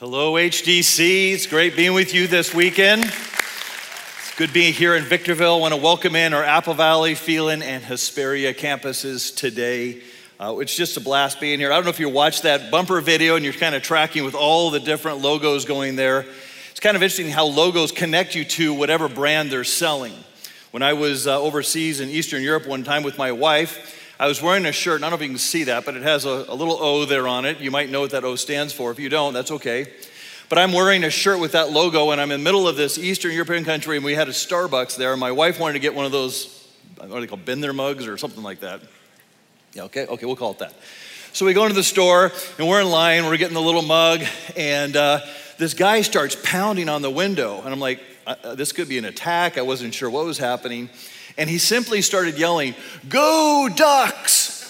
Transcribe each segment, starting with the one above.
Hello, HDC. It's great being with you this weekend. It's good being here in Victorville. I want to welcome in our Apple Valley, Phelan, and Hesperia campuses today. It's just a blast being here. I don't know if you watched that bumper video and you're kind of tracking with all the different logos going there. It's kind of interesting how logos connect you to whatever brand they're selling. When I was overseas in Eastern Europe one time with my wife, I was wearing a shirt, and I don't know if you can see that, but it has a little O there on it. You might know what that O stands for. If you don't, that's okay. But I'm wearing a shirt with that logo, and I'm in the middle of this Eastern European country, and we had a Starbucks there, and my wife wanted to get one of those, what are they called, Been There mugs or something like that. Yeah, okay, we'll call it that. So we go into the store, and we're in line, we're getting the little mug, and this guy starts pounding on the window, and I'm like, this could be an attack. I wasn't sure what was happening. And he simply started yelling, "Go Ducks!"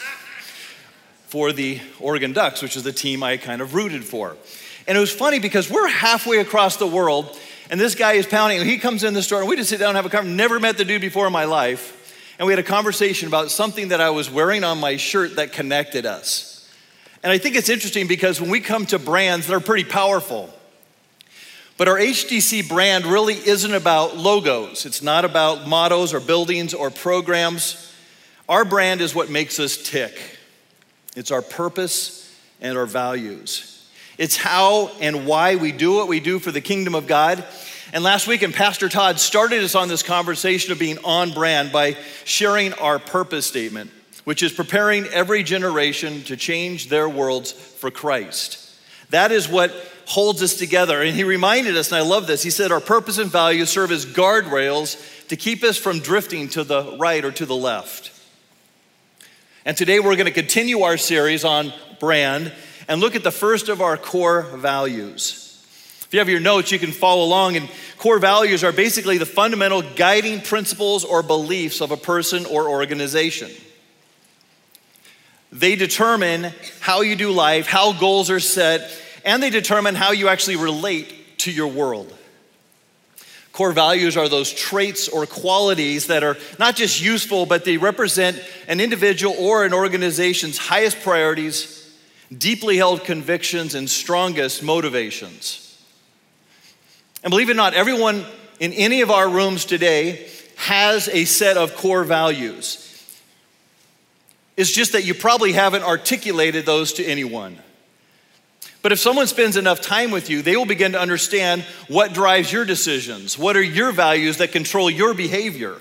for the Oregon Ducks, which is the team I kind of rooted for. And it was funny because we're halfway across the world, and this guy is pounding, and he comes in the store, and we just sit down and have a conversation. Never met the dude before in my life. And we had a conversation about something that I was wearing on my shirt that connected us. And I think it's interesting because when we come to brands that are pretty powerful, but our HDC brand really isn't about logos. It's not about mottos or buildings or programs. Our brand is what makes us tick. It's our purpose and our values. It's how and why we do what we do for the kingdom of God. And last weekend, Pastor Todd started us on this conversation of being on brand by sharing our purpose statement, which is preparing every generation to change their worlds for Christ. That is what holds us together. And he reminded us, and I love this, he said our purpose and values serve as guardrails to keep us from drifting to the right or to the left. And today we're going to continue our series on brand and look at the first of our core values. If you have your notes, you can follow along. And core values are basically the fundamental guiding principles or beliefs of a person or organization. They determine how you do life, how goals are set, and they determine how you actually relate to your world. Core values are those traits or qualities that are not just useful, but they represent an individual or an organization's highest priorities, deeply held convictions, and strongest motivations. And believe it or not, everyone in any of our rooms today has a set of core values. It's just that you probably haven't articulated those to anyone. But if someone spends enough time with you, they will begin to understand what drives your decisions. What are your values that control your behavior?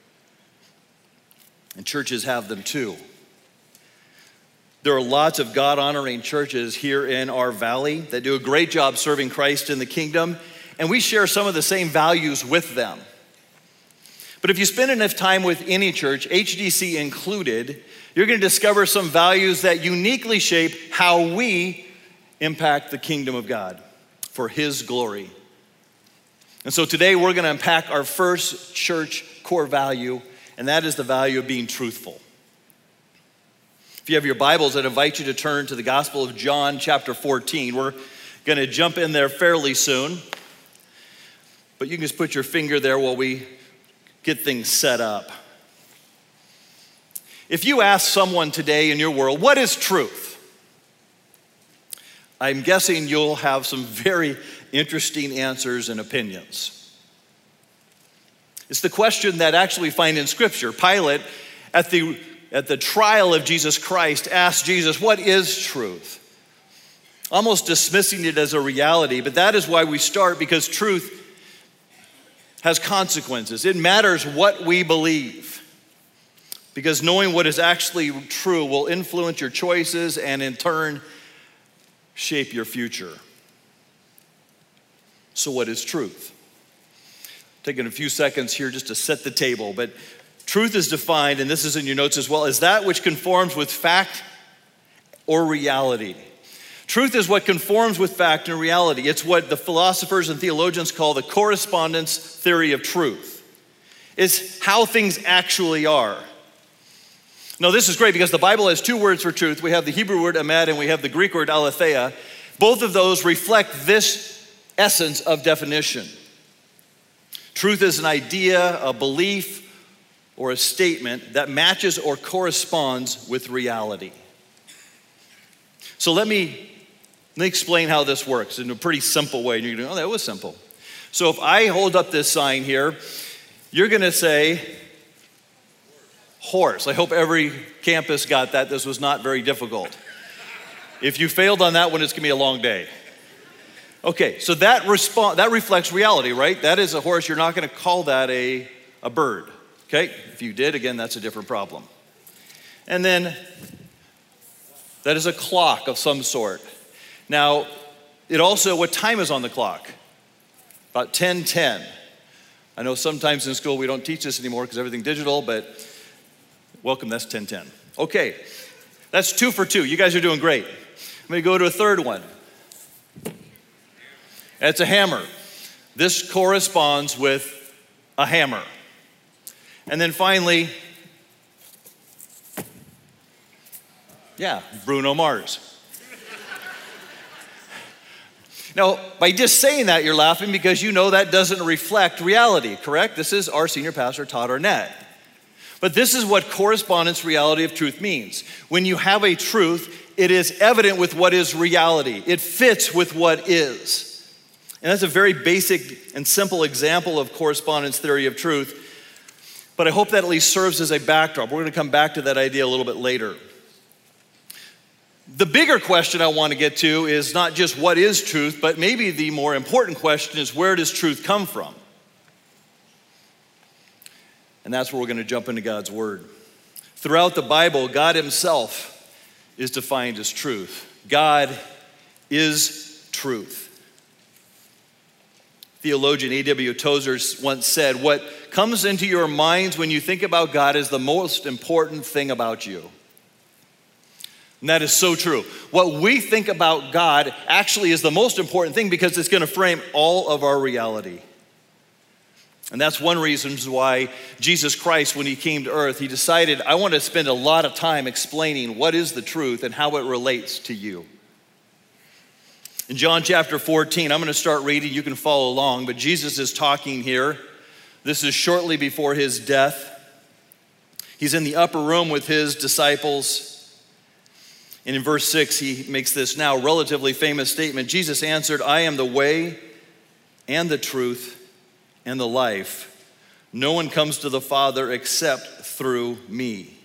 And churches have them too. There are lots of God-honoring churches here in our valley that do a great job serving Christ in the kingdom, and we share some of the same values with them. But if you spend enough time with any church, HDC included, you're going to discover some values that uniquely shape how we impact the kingdom of God for His glory. And so today we're going to unpack our first church core value, and that is the value of being truthful. If you have your Bibles, I'd invite you to turn to the Gospel of John chapter 14. We're going to jump in there fairly soon, but you can just put your finger there while we get things set up. If you ask someone today in your world, what is truth? I'm guessing you'll have some very interesting answers and opinions. It's the question that actually we find in Scripture. Pilate, at the trial of Jesus Christ, asked Jesus, what is truth? Almost dismissing it as a reality, but that is why we start, because truth has consequences. It matters what we believe, because knowing what is actually true will influence your choices and in turn shape your future. So what is truth? Taking a few seconds here just to set the table, but truth is defined, and this is in your notes as well, as that which conforms with fact or reality. Truth is what conforms with fact and reality. It's what the philosophers and theologians call the correspondence theory of truth. It's how things actually are. Now, this is great because the Bible has two words for truth. We have the Hebrew word emet and we have the Greek word aletheia. Both of those reflect this essence of definition. Truth is an idea, a belief, or a statement that matches or corresponds with reality. So let me Let me explain how this works in a pretty simple way. And you're going to go, oh, that was simple. So if I hold up this sign here, you're going to say horse. I hope every campus got that. This was not very difficult. If you failed on that one, it's going to be a long day. Okay, so that reflects reality, right? That is a horse. You're not going to call that a bird. Okay, if you did, again, that's a different problem. And then that is a clock of some sort. Now, it also, what time is on the clock? About 10:10. I know sometimes in school we don't teach this anymore because everything's digital, but welcome, that's 10:10. Okay, that's 2 for 2. You guys are doing great. I'm going to go to a third one. It's a hammer. This corresponds with a hammer. And then finally, Bruno Mars. Now, by just saying that, you're laughing because you know that doesn't reflect reality, correct? This is our senior pastor, Todd Arnett. But this is what correspondence reality of truth means. When you have a truth, it is evident with what is reality. It fits with what is. And that's a very basic and simple example of correspondence theory of truth. But I hope that at least serves as a backdrop. We're going to come back to that idea a little bit later. The bigger question I want to get to is not just what is truth, but maybe the more important question is where does truth come from? And that's where we're going to jump into God's Word. Throughout the Bible, God Himself is defined as truth. God is truth. Theologian A.W. Tozer once said, what comes into your minds when you think about God is the most important thing about you. And that is so true. What we think about God actually is the most important thing because it's going to frame all of our reality. And that's one reason why Jesus Christ, when He came to earth, He decided, I want to spend a lot of time explaining what is the truth and how it relates to you. In John chapter 14, I'm going to start reading. You can follow along, but Jesus is talking here. This is shortly before His death. He's in the upper room with His disciples. And in verse 6, He makes this now relatively famous statement. Jesus answered, I am the way and the truth and the life. No one comes to the Father except through me.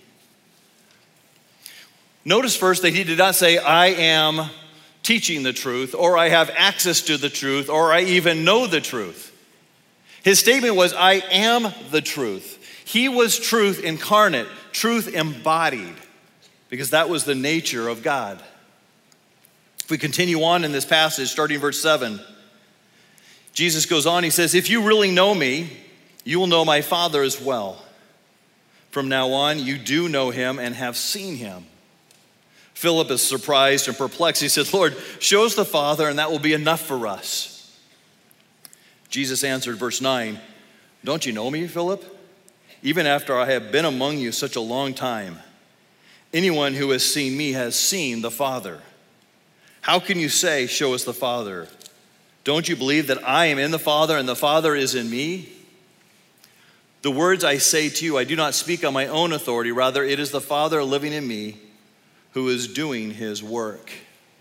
Notice first that He did not say, I am teaching the truth, or I have access to the truth, or I even know the truth. His statement was, I am the truth. He was truth incarnate, truth embodied, because that was the nature of God. If we continue on in this passage, starting verse 7, Jesus goes on, He says, if you really know me, you will know my Father as well. From now on, you do know Him and have seen Him. Philip is surprised and perplexed. He said, Lord, show us the Father and that will be enough for us. Jesus answered, verse 9, don't you know me, Philip? Even after I have been among you such a long time, anyone who has seen me has seen the Father. How can you say, show us the Father? Don't you believe that I am in the Father and the Father is in me? The words I say to you, I do not speak on my own authority. Rather, it is the Father living in me who is doing His work.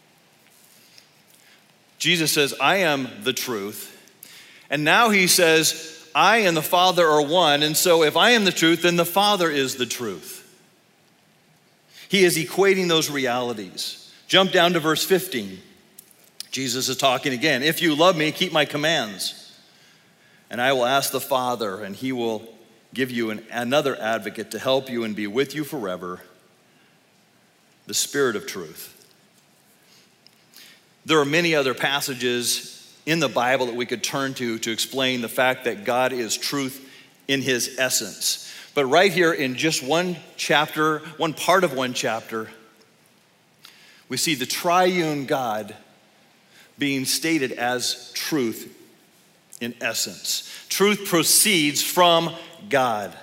Jesus says, I am the truth. And now He says, I and the Father are one. And so if I am the truth, then the Father is the truth. He is equating those realities. Jump down to verse 15. Jesus is talking again. If you love me, keep my commands. And I will ask the Father, and He will give you another advocate to help you and be with you forever, the Spirit of truth. There are many other passages in the Bible that we could turn to explain the fact that God is truth in His essence. But right here in just one chapter, one part of one chapter, we see the triune God being stated as truth in essence. Truth proceeds from God.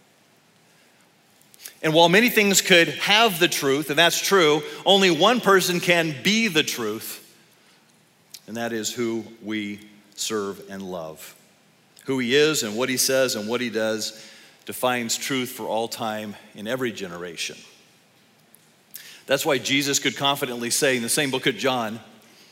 And while many things could have the truth, and that's true, only one person can be the truth, and that is who we serve and love. Who He is and what He says and what He does defines truth for all time in every generation. That's why Jesus could confidently say in the same book of John,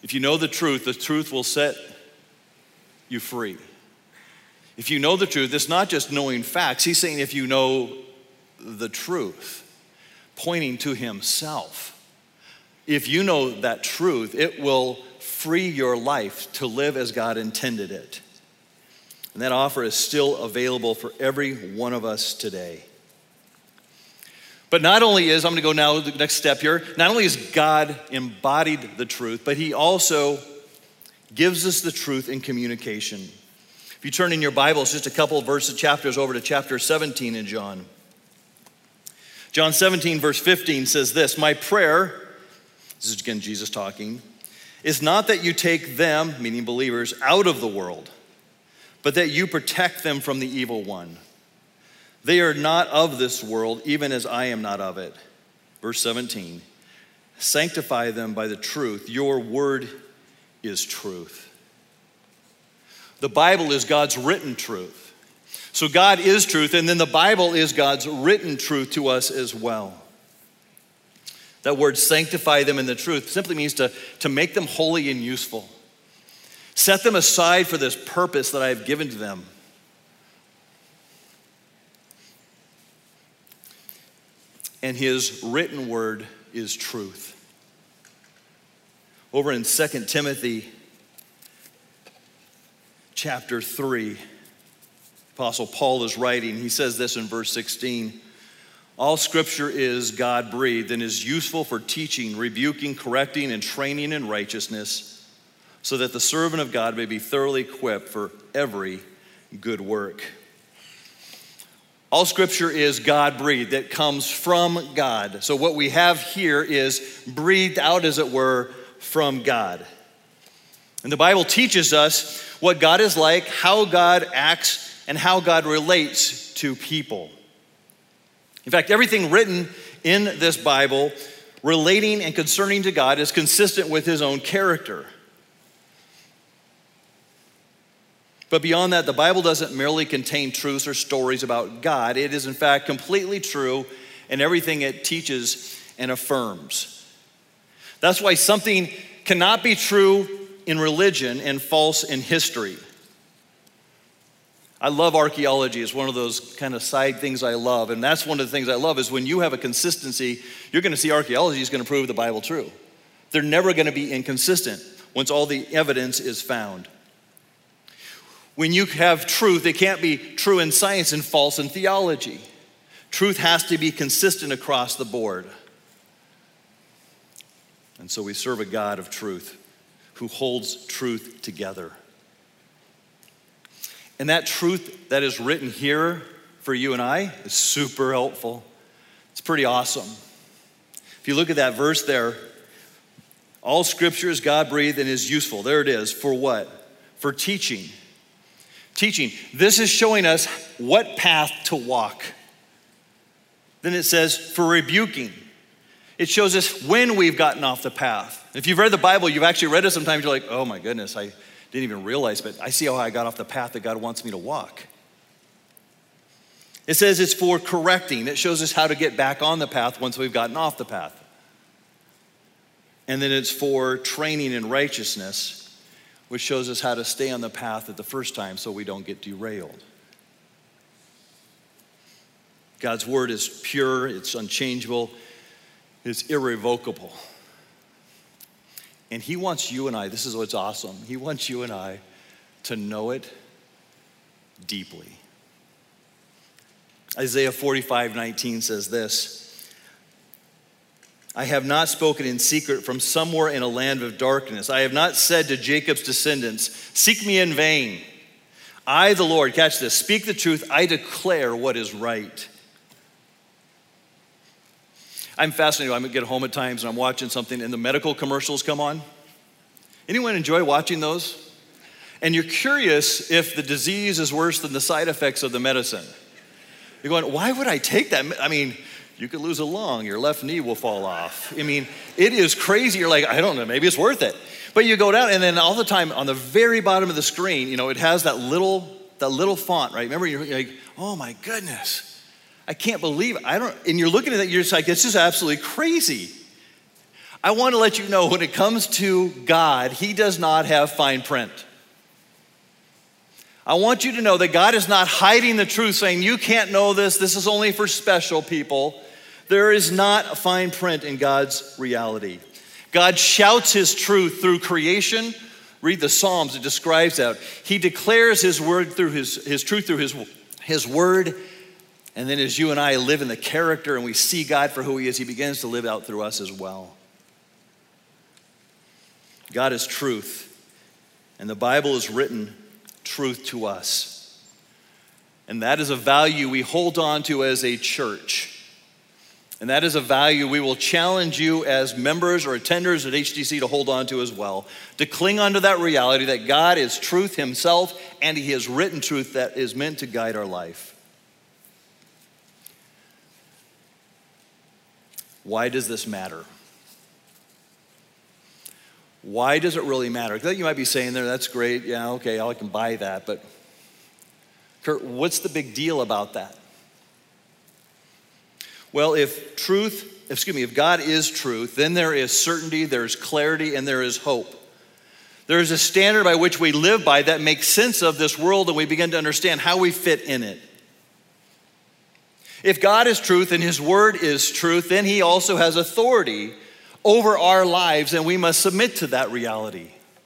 If you know the truth will set you free. If you know the truth, it's not just knowing facts. He's saying if you know the truth, pointing to himself. If you know that truth, it will free your life to live as God intended it. And that offer is still available for every one of us today. But not only is, I'm going to go now to the next step here, not only has God embodied the truth, but he also gives us the truth in communication. If you turn in your Bibles just a couple of chapters over to chapter 17 in John. John 17 verse 15 says this, my prayer, this is again Jesus talking, is not that you take them, meaning believers, out of the world, but that you protect them from the evil one. They are not of this world, even as I am not of it. Verse 17, sanctify them by the truth. Your word is truth. The Bible is God's written truth. So God is truth, and then the Bible is God's written truth to us as well. That word sanctify them in the truth simply means to make them holy and useful. Set them aside for this purpose that I have given to them. And his written word is truth. Over in 2 Timothy chapter 3, Apostle Paul is writing. He says this in verse 16. All scripture is God-breathed and is useful for teaching, rebuking, correcting, and training in righteousness, so that the servant of God may be thoroughly equipped for every good work. All scripture is God-breathed. It comes from God. So what we have here is breathed out, as it were, from God. And the Bible teaches us what God is like, how God acts, and how God relates to people. In fact, everything written in this Bible relating and concerning to God is consistent with his own character. But beyond that, the Bible doesn't merely contain truths or stories about God. It is, in fact, completely true in everything it teaches and affirms. That's why something cannot be true in religion and false in history. I love archaeology. It's one of those kind of side things I love. And that's one of the things I love is when you have a consistency, you're going to see archaeology is going to prove the Bible true. They're never going to be inconsistent once all the evidence is found. When you have truth, it can't be true in science and false in theology. Truth has to be consistent across the board. And so we serve a God of truth who holds truth together. And that truth that is written here for you and I is super helpful. It's pretty awesome. If you look at that verse there, all scripture is God-breathed and is useful. There it is. For what? For teaching. Teaching. This is showing us what path to walk. Then it says for rebuking. It shows us when we've gotten off the path. If you've read the Bible, you've actually read it sometimes, you're like, oh my goodness, I didn't even realize, but I see how I got off the path that God wants me to walk. It says it's for correcting. It shows us how to get back on the path once we've gotten off the path. And then it's for training in righteousness, which shows us how to stay on the path at the first time so we don't get derailed. God's word is pure, it's unchangeable, it's irrevocable. And he wants you and I, this is what's awesome, he wants you and I to know it deeply. Isaiah 45:19 says this, I have not spoken in secret from somewhere in a land of darkness. I have not said to Jacob's descendants, seek me in vain. I, the Lord, catch this, speak the truth, I declare what is right. I'm fascinated. I get home at times and I'm watching something and the medical commercials come on. Anyone enjoy watching those? And you're curious if the disease is worse than the side effects of the medicine. You're going, why would I take that? I mean, you could lose a lung, your left knee will fall off. I mean, it is crazy. You're like, I don't know, maybe it's worth it. But you go down and then all the time on the very bottom of the screen, you know, it has that little font, right? Remember, you're like, oh my goodness. I can't believe it. And you're looking at it, you're just like, it's just absolutely crazy. I want to let you know when it comes to God, he does not have fine print. I want you to know that God is not hiding the truth, saying, you can't know this, this is only for special people. There is not a fine print in God's reality. God shouts his truth through creation. Read the Psalms, it describes that. He declares his word through his truth through his word. And then as you and I live in the character and we see God for who he is, he begins to live out through us as well. God is truth. And the Bible is written truth to us. And that is a value we hold on to as a church. And that is a value we will challenge you as members or attenders at HTC to hold on to as well. To cling onto that reality that God is truth himself and he has written truth that is meant to guide our life. Why does this matter? Why does it really matter? Because you might be saying there, that's great, yeah, okay, I can buy that, but Kurt, what's the big deal about that? Well, if God is truth, then there is certainty, there's clarity, and there is hope. There is a standard by which we live by that makes sense of this world and we begin to understand how we fit in it. If God is truth and his word is truth, then he also has authority over our lives, and we must submit to that reality.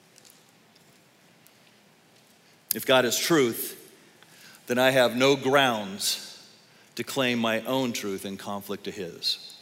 If God is truth, then I have no grounds to claim my own truth in conflict to his.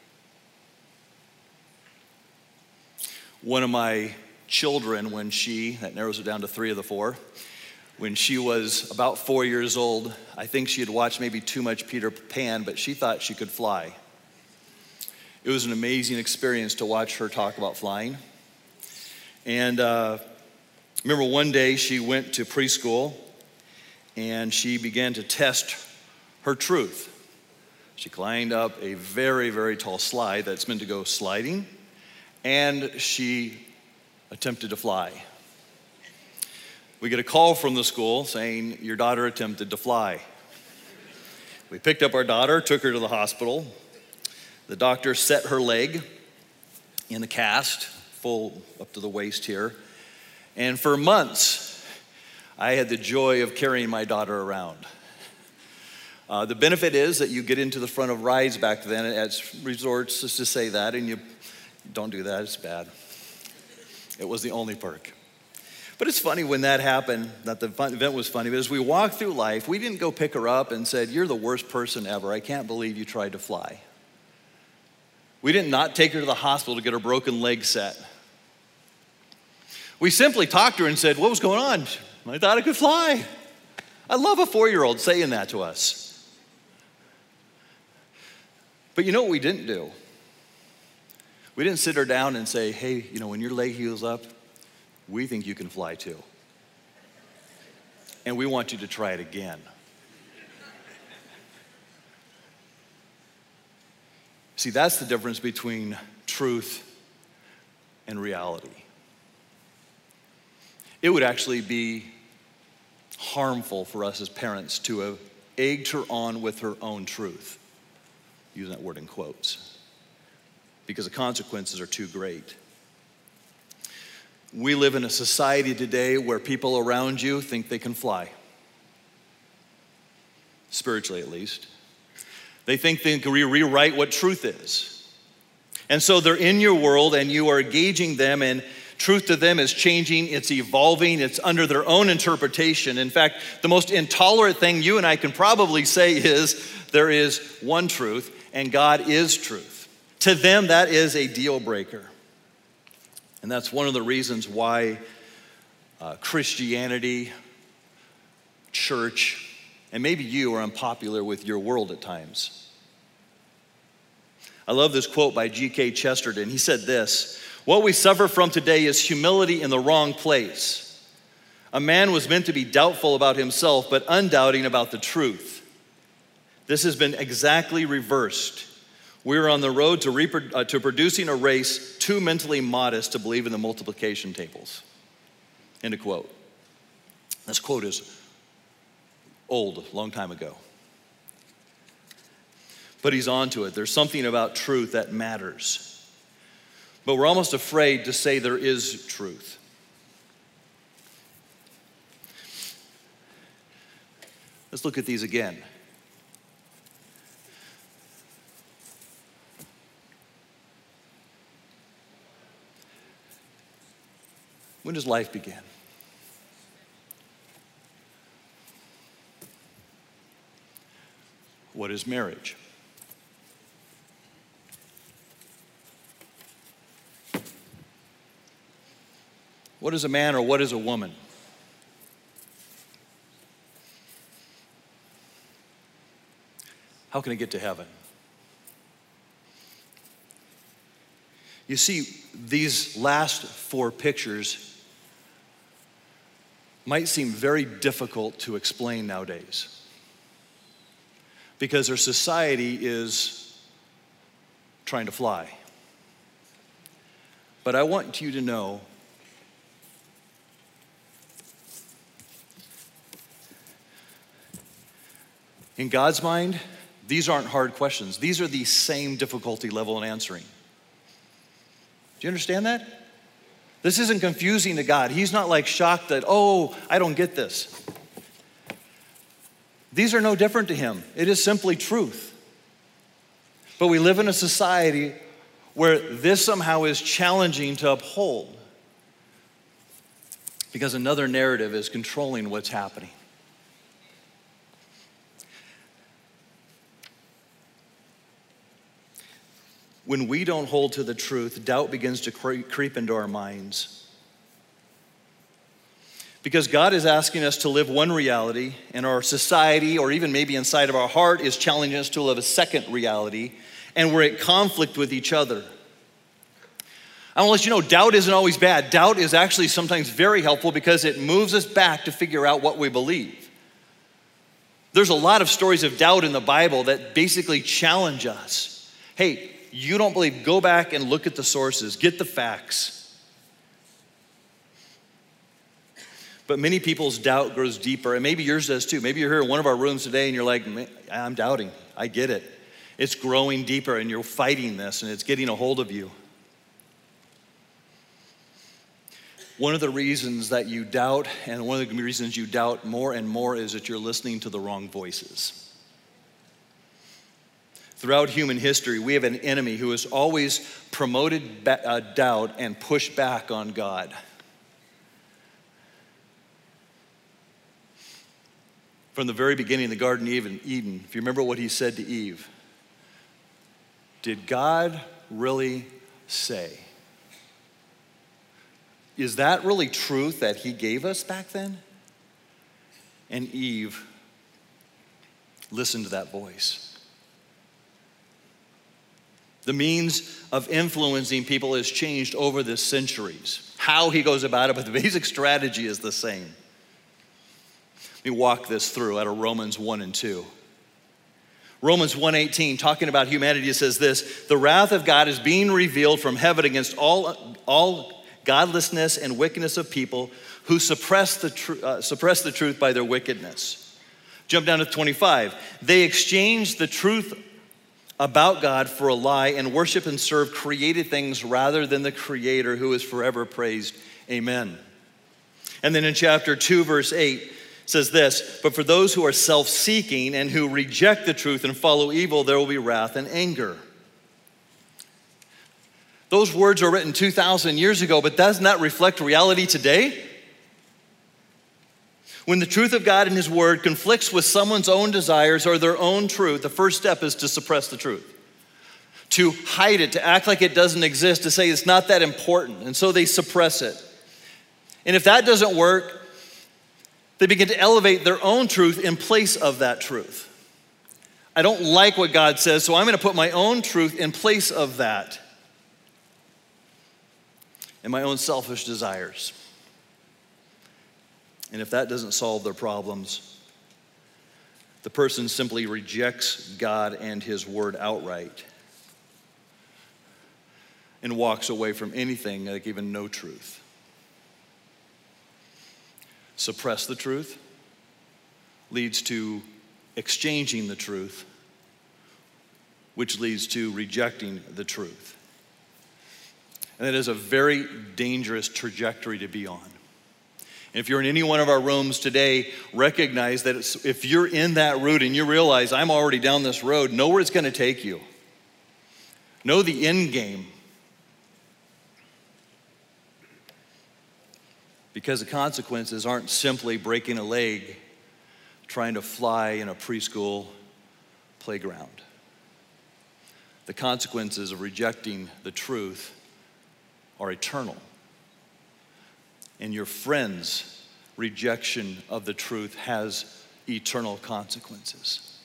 One of my children, that narrows it down to 3 of the 4, when she was about 4 years old, I think she had watched maybe too much Peter Pan, but she thought she could fly. It was an amazing experience to watch her talk about flying. And remember one day she went to preschool and she began to test her truth. She climbed up a very, very tall slide that's meant to go sliding, and she attempted to fly. We get a call from the school saying, your daughter attempted to fly. We picked up our daughter, took her to the hospital. The doctor set her leg in the cast, full up to the waist here. And for months, I had the joy of carrying my daughter around. The benefit is that you get into the front of rides back then at resorts, just to say that, and you don't do that, it's bad. It was the only perk. But it's funny when that happened, that the event was funny, but as we walked through life, we didn't go pick her up and said, you're the worst person ever, I can't believe you tried to fly. We didn't not take her to the hospital to get her broken leg set. We simply talked to her and said, what was going on? I thought I could fly. I love a 4-year-old saying that to us. But you know what we didn't do? We didn't sit her down and say, hey, when your leg heals up, we think you can fly too. And we want you to try it again. See, that's the difference between truth and reality. It would actually be harmful for us as parents to have egged her on with her own truth, using that word in quotes, because the consequences are too great. We live in a society today where people around you think they can fly, spiritually at least. They think they can rewrite what truth is. And so they're in your world and you are engaging them, and truth to them is changing, it's evolving, it's under their own interpretation. In fact, the most intolerant thing you and I can probably say is there is one truth and God is truth. To them, that is a deal breaker. And that's one of the reasons why Christianity, church, and maybe you are unpopular with your world at times. I love this quote by G.K. Chesterton. He said this, what we suffer from today is humility in the wrong place. A man was meant to be doubtful about himself, but undoubting about the truth. This has been exactly reversed. We're on the road to producing a race too mentally modest to believe in the multiplication tables. End of quote. This quote is old, a long time ago. But he's on to it. There's something about truth that matters. but we're almost afraid to say there is truth. Let's look at these again. When does life begin? What is marriage? What is a man or what is a woman? How can it get to heaven? You see, these last four pictures might seem very difficult to explain nowadays because our society is trying to fly. But I want you to know in God's mind, these aren't hard questions. These are the same difficulty level in answering. Do you understand that? This isn't confusing to God. He's not like shocked that, oh, I don't get this. These are no different to him. It is simply truth. But we live in a society where this somehow is challenging to uphold because another narrative is controlling what's happening. When we don't hold to the truth, doubt begins to creep into our minds. Because God is asking us to live one reality, and our society, or even maybe inside of our heart, is challenging us to live a second reality, and we're at conflict with each other. I want to let you know, doubt isn't always bad. Doubt is actually sometimes very helpful because it moves us back to figure out what we believe. There's a lot of stories of doubt in the Bible that basically challenge us. Hey, you don't believe, go back and look at the sources, get the facts. But many people's doubt grows deeper, and maybe yours does too. Maybe you're here in one of our rooms today and you're like, I'm doubting, I get it. It's growing deeper and you're fighting this and it's getting a hold of you. One of the reasons that you doubt, and one of the reasons you doubt more and more, is that you're listening to the wrong voices. Throughout human history, we have an enemy who has always promoted doubt and pushed back on God. From the very beginning of the Garden of Eden, if you remember what he said to Eve, did God really say? Is that really truth that he gave us back then? And Eve listened to that voice. The means of influencing people has changed over the centuries. How he goes about it, but the basic strategy is the same. Let me walk this through out of Romans 1 and 2. Romans 1:18, talking about humanity, says this: the wrath of God is being revealed from heaven against all godlessness and wickedness of people who suppress the truth by their wickedness. Jump down to 25. They exchanged the truth about God for a lie and worship and serve created things rather than the Creator who is forever praised. Amen. And then in chapter 2, verse 8, says this: but for those who are self-seeking and who reject the truth and follow evil, there will be wrath and anger. Those words were written 2,000 years ago, but doesn't that reflect reality today? When the truth of God and his word conflicts with someone's own desires or their own truth, the first step is to suppress the truth, to hide it, to act like it doesn't exist, to say it's not that important. And so they suppress it. And if that doesn't work, they begin to elevate their own truth in place of that truth. I don't like what God says, so I'm going to put my own truth in place of that and my own selfish desires. And if that doesn't solve their problems, the person simply rejects God and his word outright and walks away from anything like even no truth. Suppress the truth leads to exchanging the truth, which leads to rejecting the truth. And that is a very dangerous trajectory to be on. And if you're in any one of our rooms today, recognize that if you're in that route and you realize I'm already down this road, know where it's going to take you. Know the end game. Because the consequences aren't simply breaking a leg, trying to fly in a preschool playground. The consequences of rejecting the truth are eternal. And your friend's rejection of the truth has eternal consequences.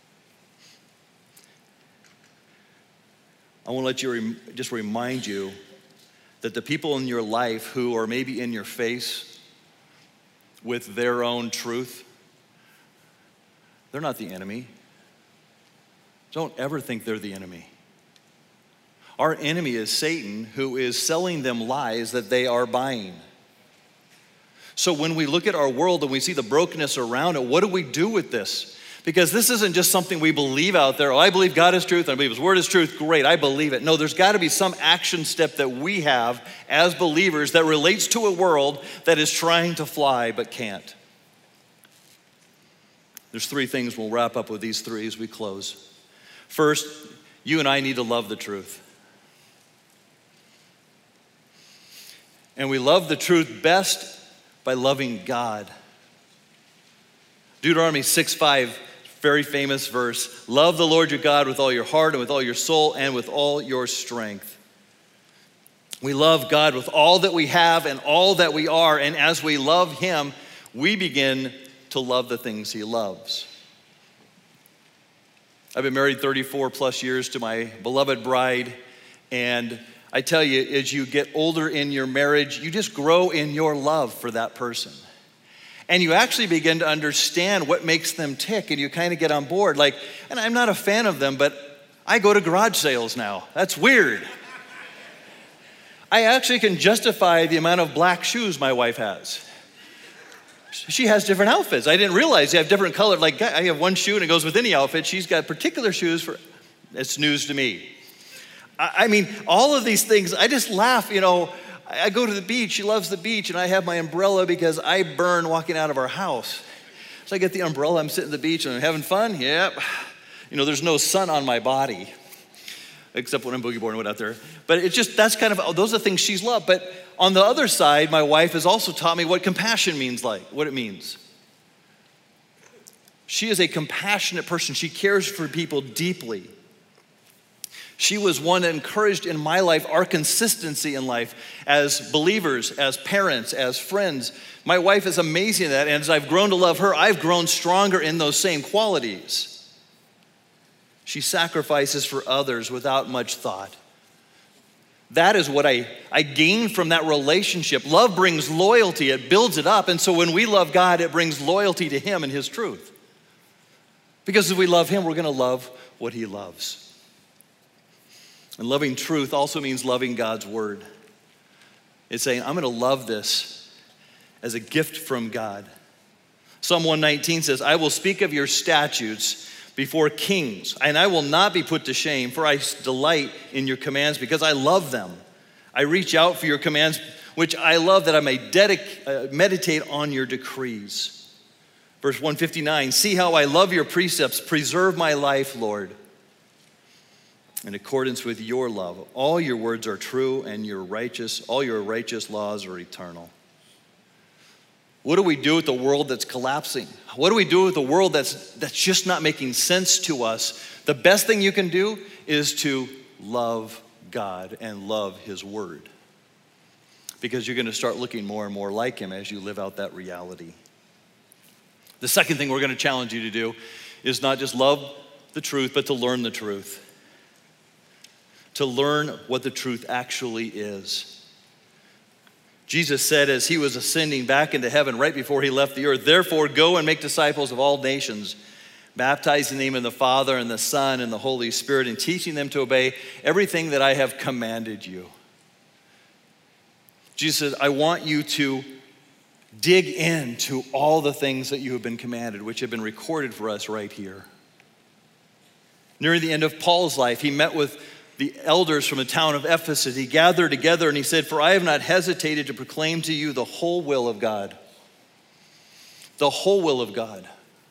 I want to let you just remind you that the people in your life who are maybe in your face with their own truth, they're not the enemy. Don't ever think they're the enemy. Our enemy is Satan, who is selling them lies that they are buying. So when we look at our world and we see the brokenness around it, what do we do with this? Because this isn't just something we believe out there. Oh, I believe God is truth, I believe His word is truth. Great, I believe it. No, there's got to be some action step that we have as believers that relates to a world that is trying to fly but can't. There's three things. We'll wrap up with these three as we close. First, you and I need to love the truth. And we love the truth best by loving God. Deuteronomy 6:5, very famous verse. Love the Lord your God with all your heart and with all your soul and with all your strength. We love God with all that we have and all that we are. And as we love Him, we begin to love the things He loves. I've been married 34 plus years to my beloved bride. And I tell you, as you get older in your marriage, you just grow in your love for that person. And you actually begin to understand what makes them tick, and you kind of get on board. Like, and I'm not a fan of them, but I go to garage sales now. That's weird. I actually can justify the amount of black shoes my wife has. She has different outfits. I didn't realize you have different colors. Like, I have one shoe and it goes with any outfit. She's got particular shoes for, it's news to me. I mean, all of these things, I just laugh, I go to the beach, she loves the beach, and I have my umbrella because I burn walking out of our house. So I get the umbrella, I'm sitting at the beach and I'm having fun, yep. There's no sun on my body, except when I'm boogie boarding out there. But it's just, those are the things she's loved. But on the other side, my wife has also taught me what compassion means, what it means. She is a compassionate person. She cares for people deeply. She was one that encouraged in my life our consistency in life as believers, as parents, as friends. My wife is amazing at that, and as I've grown to love her, I've grown stronger in those same qualities. She sacrifices for others without much thought. That is what I gain from that relationship. Love brings loyalty, it builds it up, and so when we love God, it brings loyalty to Him and His truth. Because if we love Him, we're gonna love what He loves. And loving truth also means loving God's word. It's saying, I'm going to love this as a gift from God. Psalm 119 says, I will speak of your statutes before kings, and I will not be put to shame, for I delight in your commands because I love them. I reach out for your commands, which I love, that I may meditate on your decrees. Verse 159, see how I love your precepts. Preserve my life, Lord, in accordance with your love. All your words are true, and all your righteous laws are eternal. What do we do with the world that's collapsing? What do we do with the world that's just not making sense to us? The best thing you can do is to love God and love His word. Because you're going to start looking more and more like Him as you live out that reality. The second thing we're going to challenge you to do is not just love the truth, but to learn the truth. To learn what the truth actually is. Jesus said as He was ascending back into heaven right before He left the earth, therefore go and make disciples of all nations, baptizing them in the Father and the Son and the Holy Spirit, and teaching them to obey everything that I have commanded you. Jesus said, I want you to dig into all the things that you have been commanded, which have been recorded for us right here. Near the end of Paul's life, he met with the elders from the town of Ephesus, he gathered together and he said, "For I have not hesitated to proclaim to you the whole will of God." The whole will of God.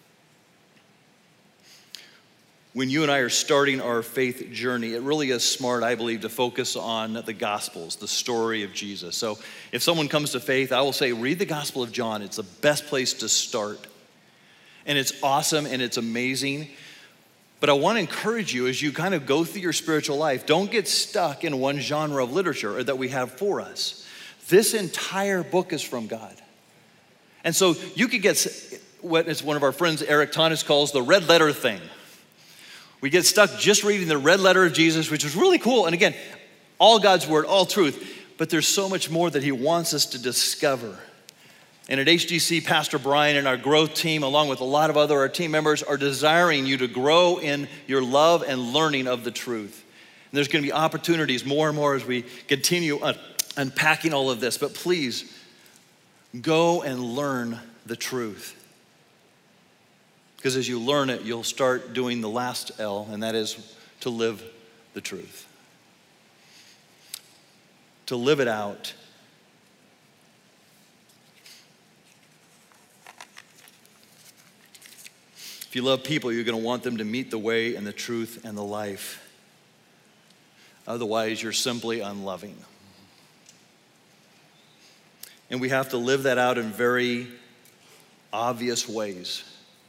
When you and I are starting our faith journey, it really is smart, I believe, to focus on the Gospels, the story of Jesus. So if someone comes to faith, I will say, read the Gospel of John. It's the best place to start. And it's awesome and it's amazing. But I want to encourage you as you kind of go through your spiritual life, don't get stuck in one genre of literature that we have for us. This entire book is from God. And so you could get what one of our friends, Eric Thomas, calls the red letter thing. We get stuck just reading the red letter of Jesus, which is really cool. And again, all God's word, all truth. But there's so much more that he wants us to discover. And at HDC, Pastor Brian and our growth team, along with a lot of our team members, are desiring you to grow in your love and learning of the truth. And there's going to be opportunities more and more as we continue unpacking all of this. But please, go and learn the truth. Because as you learn it, you'll start doing the last L, and that is to live the truth. To live it out. If you love people, you're going to want them to meet the way and the truth and the life. Otherwise, you're simply unloving. And we have to live that out in very obvious ways.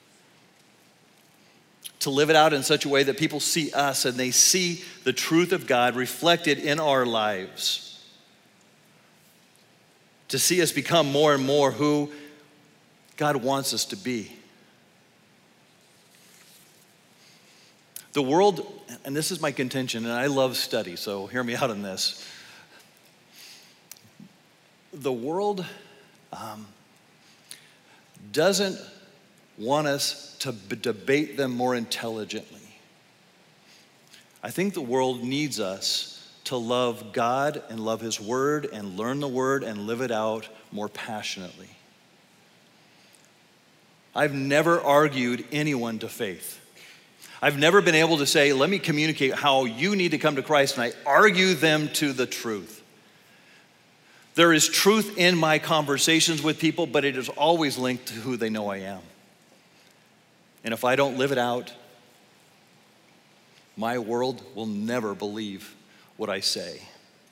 To live it out in such a way that people see us and they see the truth of God reflected in our lives. To see us become more and more who God wants us to be. The world, and this is my contention, and I love study, so hear me out on this. The world doesn't want us to debate them more intelligently. I think the world needs us to love God and love his word and learn the word and live it out more passionately. I've never argued anyone to faith. I've never been able to say, let me communicate how you need to come to Christ, and I argue them to the truth. There is truth in my conversations with people, but it is always linked to who they know I am. And if I don't live it out, my world will never believe what I say.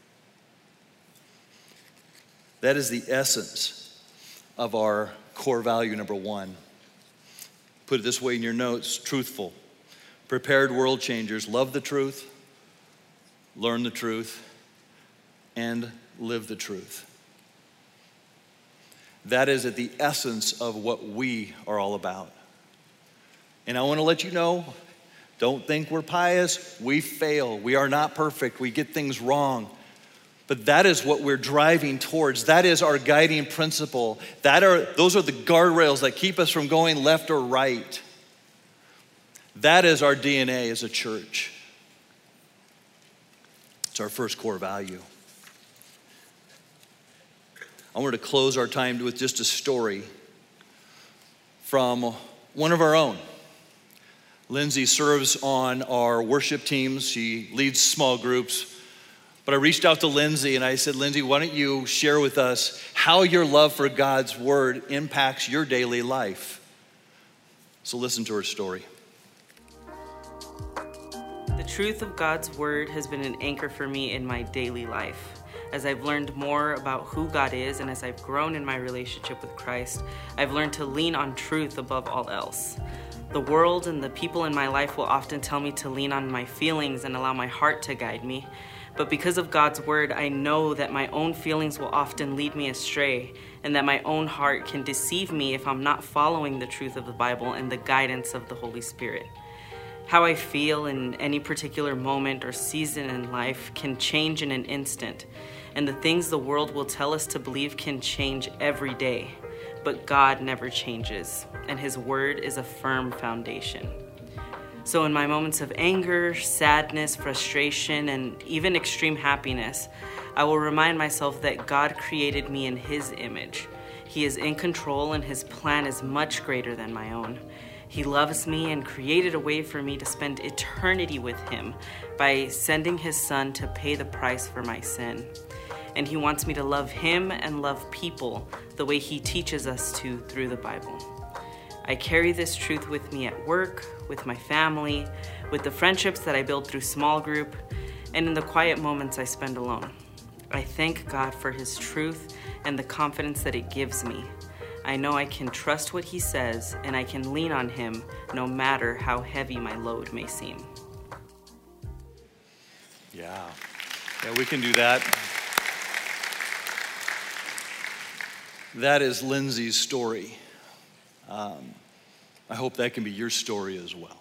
That is the essence of our core value number one. Put it this way in your notes: truthful. Prepared world changers love the truth, learn the truth, and live the truth. That is at the essence of what we are all about. And I want to let you know, don't think we're pious. We fail. We are not perfect. We get things wrong. But that is what we're driving towards. That is our guiding principle. Those are the guardrails that keep us from going left or right. That is our DNA as a church. It's our first core value. I wanted to close our time with just a story from one of our own. Lindsay serves on our worship teams. She leads small groups. But I reached out to Lindsay and I said, Lindsay, why don't you share with us how your love for God's word impacts your daily life? So listen to her story. The truth of God's word has been an anchor for me in my daily life. As I've learned more about who God is and as I've grown in my relationship with Christ, I've learned to lean on truth above all else. The world and the people in my life will often tell me to lean on my feelings and allow my heart to guide me. But because of God's word, I know that my own feelings will often lead me astray and that my own heart can deceive me if I'm not following the truth of the Bible and the guidance of the Holy Spirit. How I feel in any particular moment or season in life can change in an instant, and the things the world will tell us to believe can change every day. But God never changes, and his word is a firm foundation. So in my moments of anger, sadness, frustration, and even extreme happiness, I will remind myself that God created me in his image. He is in control, and his plan is much greater than my own. He loves me and created a way for me to spend eternity with him by sending his son to pay the price for my sin. And he wants me to love him and love people the way he teaches us to through the Bible. I carry this truth with me at work, with my family, with the friendships that I build through small group, and in the quiet moments I spend alone. I thank God for his truth and the confidence that it gives me. I know I can trust what he says, and I can lean on him no matter how heavy my load may seem. Yeah, we can do that. That is Lindsay's story. I hope that can be your story as well.